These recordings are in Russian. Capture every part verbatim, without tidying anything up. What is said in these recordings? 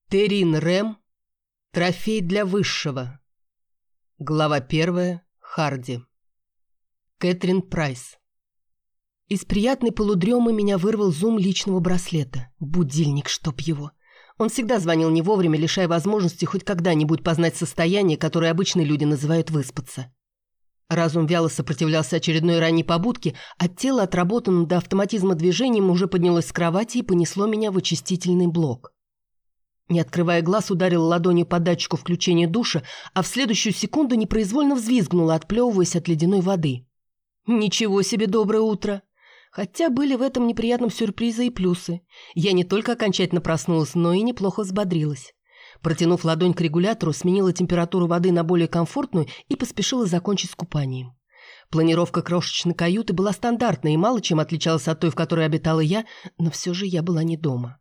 Террин Рэм. Трофей для высшего. Глава первая. Харди. Кэтрин Прайс. Из приятной полудремы меня вырвал зум личного браслета. Будильник, чтоб его. Он всегда звонил не вовремя, лишая возможности хоть когда-нибудь познать состояние, которое обычные люди называют выспаться. Разум вяло сопротивлялся очередной ранней побудке, а тело, отработанным до автоматизма движением, уже поднялось с кровати и понесло меня в очистительный блок. Не открывая глаз, ударила ладонью по датчику включения душа, а в следующую секунду непроизвольно взвизгнула, отплевываясь от ледяной воды. Ничего себе доброе утро! Хотя были в этом неприятном сюрпризы и плюсы. Я не только окончательно проснулась, но и неплохо взбодрилась. Протянув ладонь к регулятору, сменила температуру воды на более комфортную и поспешила закончить с купанием. Планировка крошечной каюты была стандартной и мало чем отличалась от той, в которой обитала я, но все же я была не дома.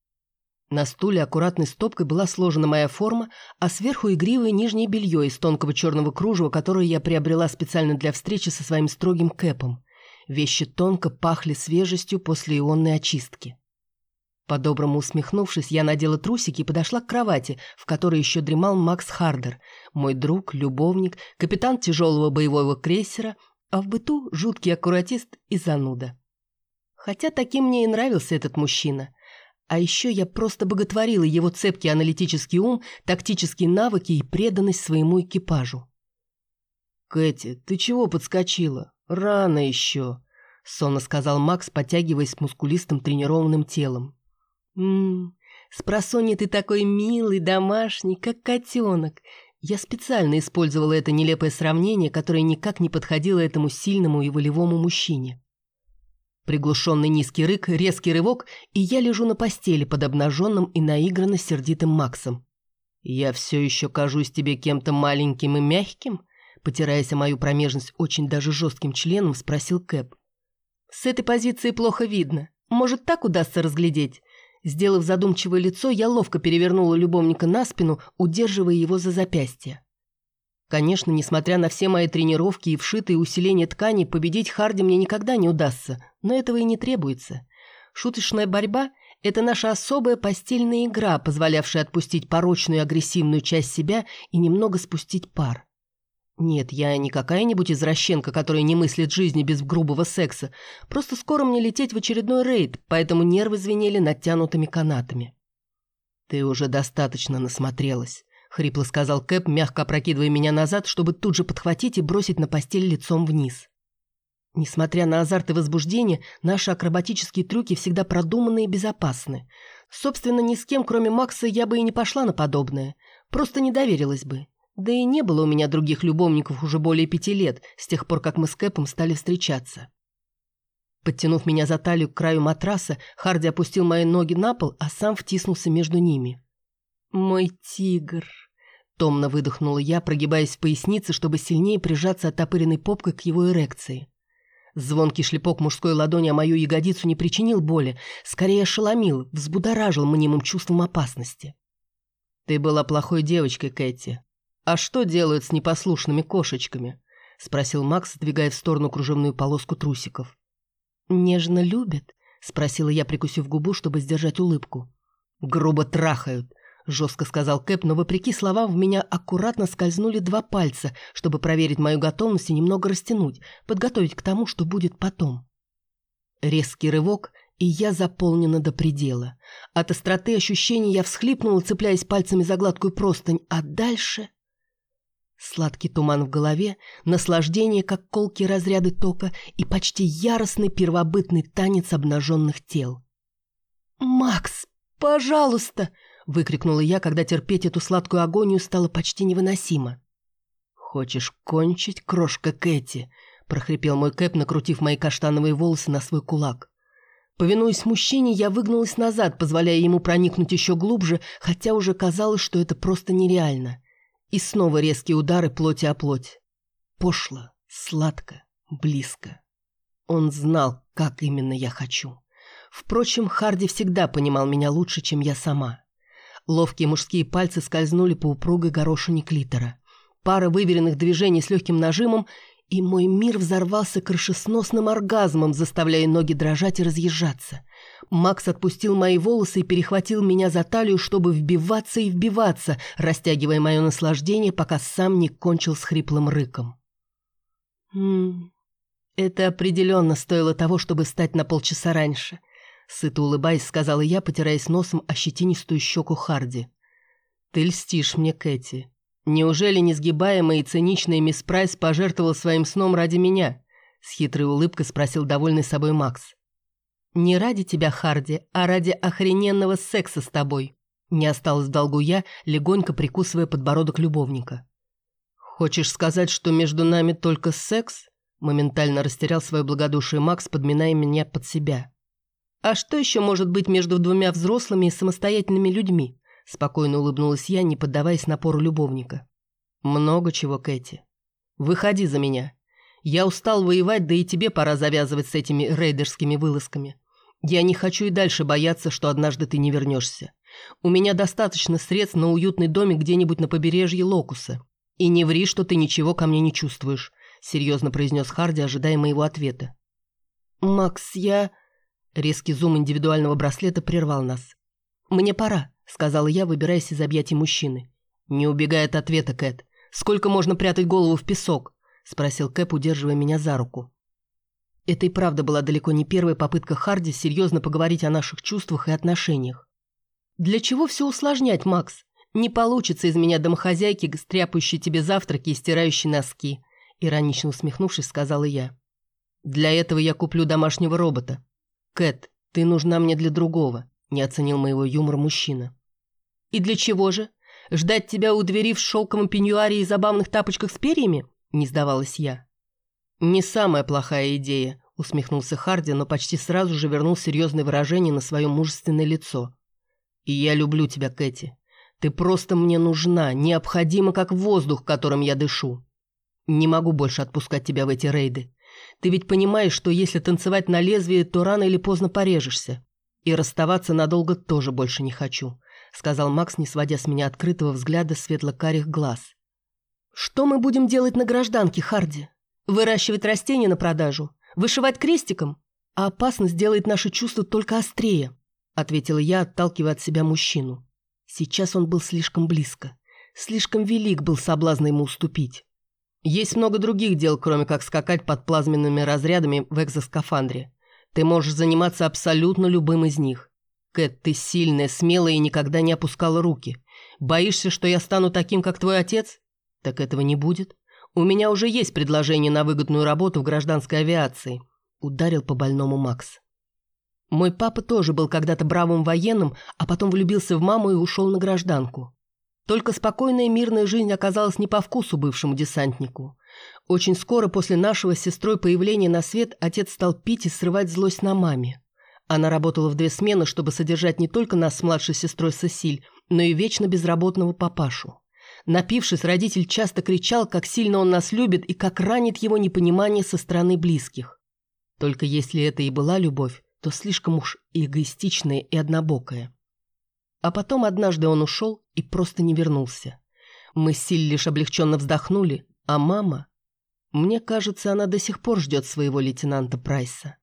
На стуле аккуратной стопкой была сложена моя форма, а сверху игривое нижнее белье из тонкого черного кружева, которое я приобрела специально для встречи со своим строгим Кэпом. Вещи тонко пахли свежестью после ионной очистки. По-доброму усмехнувшись, я надела трусики и подошла к кровати, в которой еще дремал Макс Хардер, мой друг, любовник, капитан тяжелого боевого крейсера, а в быту жуткий аккуратист и зануда. Хотя таким мне и нравился этот мужчина. А еще я просто боготворила его цепкий аналитический ум, тактические навыки и преданность своему экипажу. «Кэти, ты чего подскочила? Рано еще», — сонно сказал Макс, подтягиваясь мускулистым тренированным телом. «Ммм, спросонья ты такой милый, домашний, как котенок». Я специально использовала это нелепое сравнение, которое никак не подходило этому сильному и волевому мужчине. Приглушенный низкий рык, резкий рывок, и я лежу на постели под обнаженным и наигранно сердитым Максом. «Я все еще кажусь тебе кем-то маленьким и мягким?» Потираясь о мою промежность очень даже жестким членом, спросил Кэп. «С этой позиции плохо видно. Может, так удастся разглядеть?» Сделав задумчивое лицо, я ловко перевернула любовника на спину, удерживая его за запястье. Конечно, несмотря на все мои тренировки и вшитые усиления ткани, победить Харди мне никогда не удастся, но этого и не требуется. Шуточная борьба – это наша особая постельная игра, позволявшая отпустить порочную и агрессивную часть себя и немного спустить пар. Нет, я не какая-нибудь извращенка, которая не мыслит жизни без грубого секса, просто скоро мне лететь в очередной рейд, поэтому нервы звенели натянутыми канатами. «Ты уже достаточно насмотрелась», — хрипло сказал Кэп, мягко опрокидывая меня назад, чтобы тут же подхватить и бросить на постель лицом вниз. Несмотря на азарт и возбуждение, наши акробатические трюки всегда продуманы и безопасны. Собственно, ни с кем, кроме Макса, я бы и не пошла на подобное, просто не доверилась бы. Да и не было у меня других любовников уже более пяти лет, с тех пор, как мы с Кэпом стали встречаться. Подтянув меня за талию к краю матраса, Харди опустил мои ноги на пол, а сам втиснулся между ними. «Мой тигр!» — томно выдохнула я, прогибаясь в пояснице, чтобы сильнее прижаться оттопыренной попкой к его эрекции. Звонкий шлепок мужской ладони о мою ягодицу не причинил боли, скорее ошеломил, взбудоражил мнимым чувством опасности. «Ты была плохой девочкой, Кэти. А что делают с непослушными кошечками?» — спросил Макс, сдвигая в сторону кружевную полоску трусиков. «Нежно любят?» — спросила я, прикусив губу, чтобы сдержать улыбку. «Грубо трахают», — жестко сказал Кэп, но, вопреки словам, в меня аккуратно скользнули два пальца, чтобы проверить мою готовность и немного растянуть, подготовить к тому, что будет потом. Резкий рывок, и я заполнена до предела. От остроты ощущений я всхлипнула, цепляясь пальцами за гладкую простынь, а дальше... Сладкий туман в голове, наслаждение, как колкие разряды тока, и почти яростный первобытный танец обнаженных тел. «Макс, пожалуйста!» — выкрикнула я, когда терпеть эту сладкую агонию стало почти невыносимо. «Хочешь кончить, крошка Кэти?» — прохрипел мой Кэп, накрутив мои каштановые волосы на свой кулак. Повинуясь мужчине, я выгнулась назад, позволяя ему проникнуть еще глубже, хотя уже казалось, что это просто нереально. И снова резкие удары плоти о плоть. Пошло, сладко, близко. Он знал, как именно я хочу. Впрочем, Харди всегда понимал меня лучше, чем я сама. Ловкие мужские пальцы скользнули по упругой горошине клитора. Пара выверенных движений с легким нажимом, и мой мир взорвался крышесносным оргазмом, заставляя ноги дрожать и разъезжаться. Макс отпустил мои волосы и перехватил меня за талию, чтобы вбиваться и вбиваться, растягивая мое наслаждение, пока сам не кончил с хриплым рыком. «Ммм, это определенно стоило того, чтобы встать на полчаса раньше», — сыто улыбаясь, сказала я, потираясь носом о щетинистую щеку Харди. «Ты льстишь мне, Кэти. Неужели несгибаемая и циничная мисс Прайс пожертвовала своим сном ради меня?» — с хитрой улыбкой спросил довольный собой Макс. «Не ради тебя, Харди, а ради охрененного секса с тобой». Не осталось в долгу я, легонько прикусывая подбородок любовника. «Хочешь сказать, что между нами только секс?» Моментально растерял свое благодушие Макс, подминая меня под себя. «А что еще может быть между двумя взрослыми и самостоятельными людьми?» Спокойно улыбнулась я, не поддаваясь напору любовника. «Много чего, Кэти. Выходи за меня. Я устал воевать, да и тебе пора завязывать с этими рейдерскими вылазками. Я не хочу и дальше бояться, что однажды ты не вернешься. У меня достаточно средств на уютный домик где-нибудь на побережье Локуса. И не ври, что ты ничего ко мне не чувствуешь», — серьезно произнес Харди, ожидая моего ответа. «Макс, я...» Резкий зум индивидуального браслета прервал нас. «Мне пора», — сказала я, выбираясь из объятий мужчины. «Не убегай от ответа, Кэт. Сколько можно прятать голову в песок?» — спросил Кэп, удерживая меня за руку. Это и правда была далеко не первая попытка Харди серьезно поговорить о наших чувствах и отношениях. «Для чего все усложнять, Макс? Не получится из меня домохозяйки, стряпающей тебе завтраки и стирающей носки», — иронично усмехнувшись, сказала я. «Для этого я куплю домашнего робота. Кэт, ты нужна мне для другого», — не оценил моего юмора мужчина. «И для чего же? Ждать тебя у двери в шелковом пеньюаре и забавных тапочках с перьями?» – не сдавалась я. «Не самая плохая идея», – усмехнулся Харди, но почти сразу же вернул серьезное выражение на свое мужественное лицо. «И я люблю тебя, Кэти. Ты просто мне нужна, необходима, как воздух, которым я дышу. Не могу больше отпускать тебя в эти рейды. Ты ведь понимаешь, что если танцевать на лезвии, то рано или поздно порежешься. И расставаться надолго тоже больше не хочу», — сказал Макс, не сводя с меня открытого взгляда светло-карих глаз. «Что мы будем делать на гражданке, Харди? Выращивать растения на продажу? Вышивать крестиком? А опасность делает наши чувства только острее», — ответила я, отталкивая от себя мужчину. Сейчас он был слишком близко. Слишком велик был соблазн ему уступить. «Есть много других дел, кроме как скакать под плазменными разрядами в экзоскафандре. Ты можешь заниматься абсолютно любым из них. Кэт, ты сильная, смелая и никогда не опускала руки. Боишься, что я стану таким, как твой отец? Так этого не будет. У меня уже есть предложение на выгодную работу в гражданской авиации», — ударил по больному Макс. «Мой папа тоже был когда-то бравым военным, а потом влюбился в маму и ушел на гражданку. Только спокойная мирная жизнь оказалась не по вкусу бывшему десантнику. Очень скоро после нашего с сестрой появления на свет отец стал пить и срывать злость на маме. Она работала в две смены, чтобы содержать не только нас с младшей сестрой Сесиль, но и вечно безработного папашу. Напившись, родитель часто кричал, как сильно он нас любит и как ранит его непонимание со стороны близких. Только если это и была любовь, то слишком уж эгоистичная и однобокая. А потом однажды он ушел и просто не вернулся. Мы с Силь лишь облегченно вздохнули, а мама... Мне кажется, она до сих пор ждет своего лейтенанта Прайса.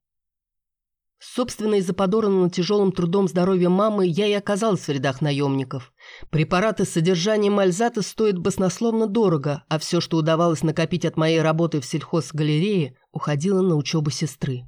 Собственно, из-за подорванного тяжелым трудом здоровья мамы я и оказалась в рядах наемников. Препараты с содержанием альзата стоят баснословно дорого, а все, что удавалось накопить от моей работы в сельхозгалерее, уходило на учебу сестры.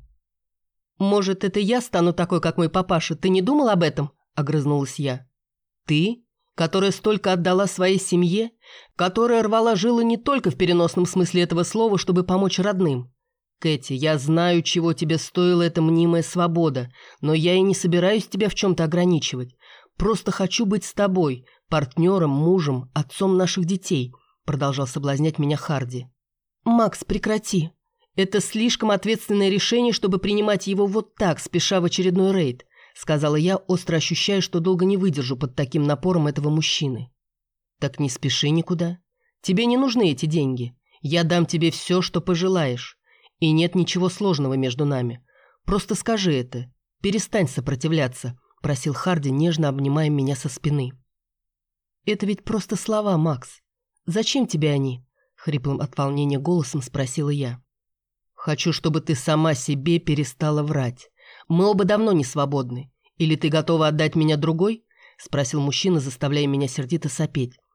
«Может, это я стану такой, как мой папаша? Ты не думал об этом?» – огрызнулась я. «Ты, которая столько отдала своей семье, которая рвала жилы не только в переносном смысле этого слова, чтобы помочь родным. Кэти, я знаю, чего тебе стоила эта мнимая свобода, но я и не собираюсь тебя в чем-то ограничивать. Просто хочу быть с тобой, партнером, мужем, отцом наших детей», – продолжал соблазнять меня Харди. «Макс, прекрати. Это слишком ответственное решение, чтобы принимать его вот так, спеша в очередной рейд», – сказала я, остро ощущая, что долго не выдержу под таким напором этого мужчины. «Так не спеши никуда. Тебе не нужны эти деньги. Я дам тебе все, что пожелаешь. И нет ничего сложного между нами. Просто скажи это. Перестань сопротивляться», – просил Харди, нежно обнимая меня со спины. «Это ведь просто слова, Макс. Зачем тебе они?» хриплым от волнения голосом спросила я. «Хочу, чтобы ты сама себе перестала врать. Мы оба давно не свободны. Или ты готова отдать меня другой?» — спросил мужчина, заставляя меня сердито сопеть.